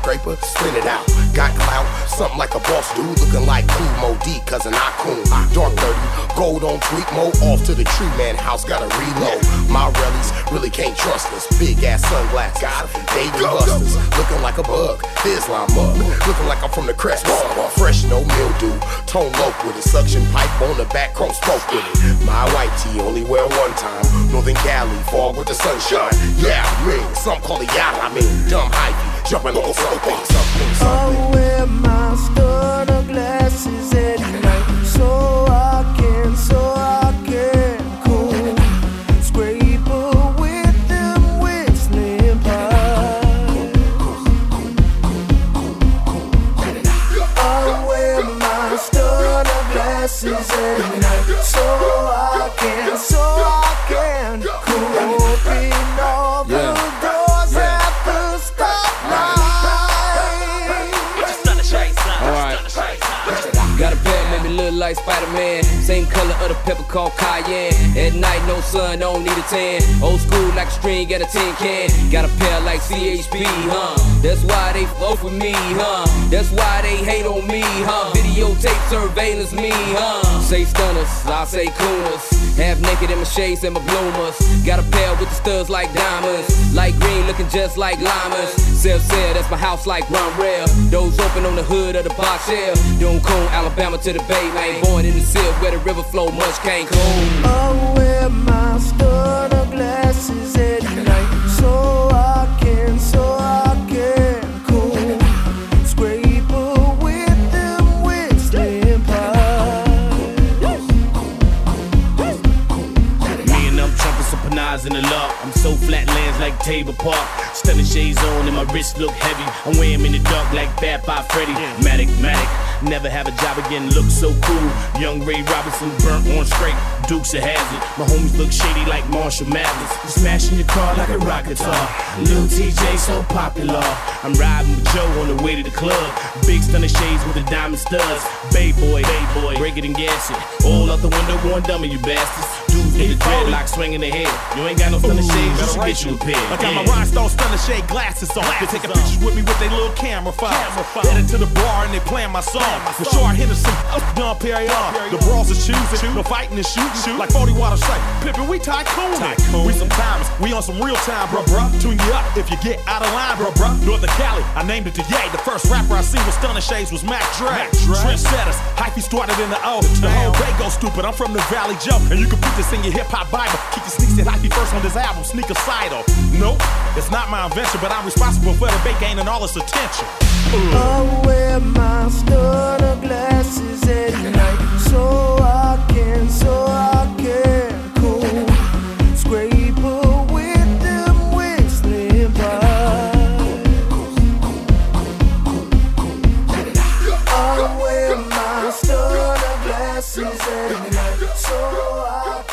skyscraper, spin it out. Got clout, something like a boss dude, looking like Cool Mo D, cousin Akun. Dark 30, gold on tweak mode, off to the tree man house, gotta reload. My rallies really can't trust us. Big ass sunglasses, Davey Busters, looking like a bug, Islam mug, looking like I'm from the crest. Fresh, no mildew, tone loc with a suction pipe on the back, chrome spoke with it. My white tee only wear one time. Northern Cali, fog with the sunshine. Yeah, me, some call it yacht. I mean, dumb hypey, jumping on something. I wear my stunner glasses at night, so I can cool. Scraper with them whistling pipes. I wear my stunner glasses at night, so I can cool. Open all the doors at the stoplight. Got a pair, made me look like Spider-Man. Same color of the pepper called cayenne. At night, no sun, don't need a tan. Old school like a string at a tin can. Got a pair like CHP, huh? That's why they fuck with me, huh? That's why they hate on me, huh? Videotape surveillance me, huh? Say stunners, I say cooners. Half naked in my shades and my bloomers. Got a pair with the studs like diamonds. Light green looking just like llamas. Sell, that's my house like Ron Rail. Doors open on the hood of the box shell. Duncombe, Alabama to the Bay, man. Born in the seal where the river flow much can't cool. I wear my stunner glasses at night, so I can cool. Scraper with them whistling pipes. Me and them trumping some panaz in the lock. I'm so flatlands like Tabor Park. Stunning shades on and my wrist look heavy. I'm wearing them in the dark like Bad by Freddy. Matic. Never have a job again, look so cool. Young Ray Robinson, burnt on scrape, Dukes of Hazzard. My homies look shady like Marshall Mathers. You smashing your car like a rock guitar. Lil TJ so popular. I'm riding with Joe on the way to the club. Big stunning shades with the diamond studs. Bay boy, break it and gas it. All out the window going dummy, you bastards. Dudes with the dreadlocks swinging their head. You ain't got no stunning shades, you should get you a pair. I got my rhinestone stunning shade glasses on. They taking pictures with me with their little camera files. Headed to the bar and they playing my song. Rashard Henderson, Don Perignon. The brawls are choosing, no fighting and shooting. Like 40 water say, Pippin, we tycoon. We some timers, we on some real time, bruh. Tune you up if you get out of line, bruh. Northern Cali, I named it to Ye. The first rapper I seen with stunning shades was Mac Dre. Trendsetters, hyphy started in the O. The whole Bay go stupid, I'm from the Valley Joe. And you can put this in your hip hop Bible. Keep your sneaks at hyphy first on this album, Sneaker Cido. Nope, it's not my invention, but I'm responsible for the Bay gaining all its attention. I wear my stunner glasses at night, so I can cool. Scraper with them whistling pipes. I wear my stunner glasses at night, so I